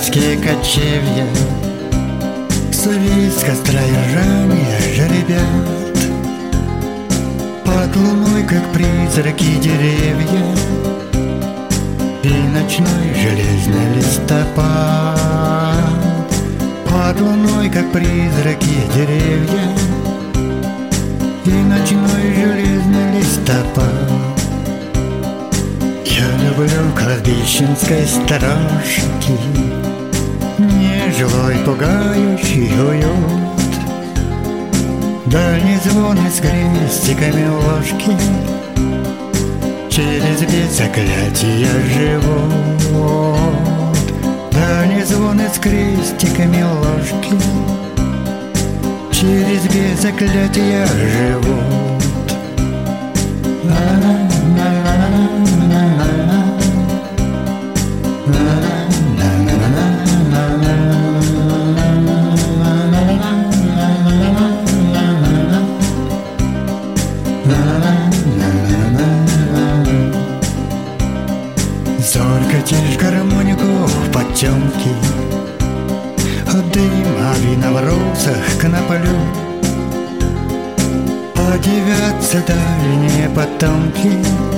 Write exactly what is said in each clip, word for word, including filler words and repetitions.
Сибирские кочевья, Совесть костра и ржания жеребят. Под луной, как призраки, деревья и ночной железный листопад. Под луной, как призраки, деревья и ночной железный листопад. Я люблю кладбищенской сторожки, нежилой пугающий уют, дальний звон с крестиками ложки. Через без заклятия живут, дальний звон с крестиками ложки. Через без заклятия живут. Зорко тишь гармонику в потемке, от дыма вина в розах коноплю. Подивятся дальние потомки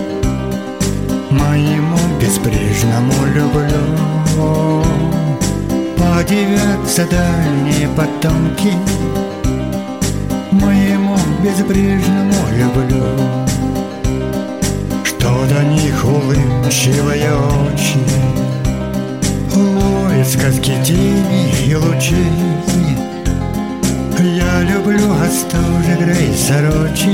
моему безбрежному люблю. Подивятся дальние потомки моему безбрежному люблю. Что до них улыбчивые очи ловят сказки тени и лучей. Я люблю остужи грей сорочи,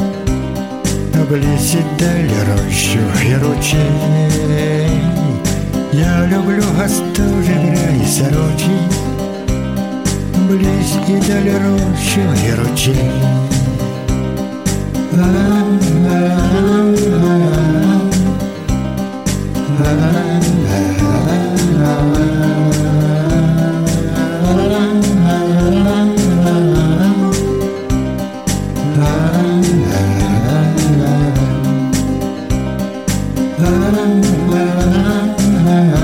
близ и даль рощу и ручей. Я люблю остужи грей сорочи, близ и даль рощу и ручей. La la la la la la.